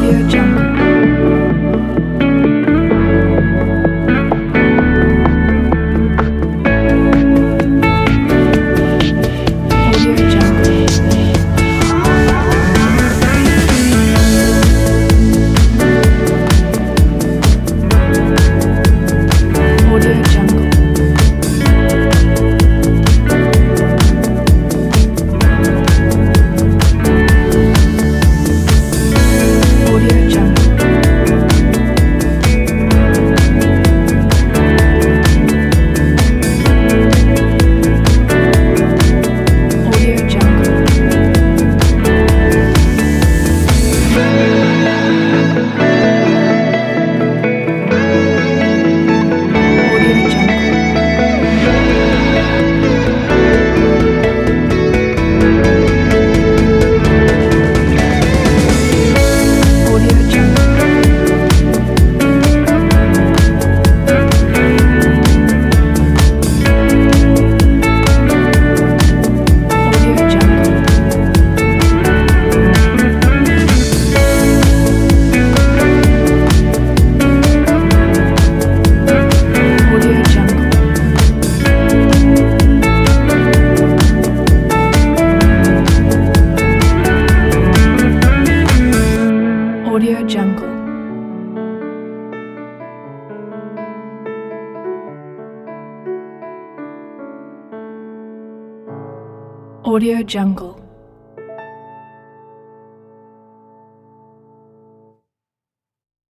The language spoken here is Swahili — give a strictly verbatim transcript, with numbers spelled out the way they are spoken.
Audio Jungle. Audio Jungle. Audio Jungle. Audio Jungle. Audio Jungle. Audio Jungle. Audio Jungle. Audio Jungle. Audio Jungle. Audio Jungle. Audio Jungle.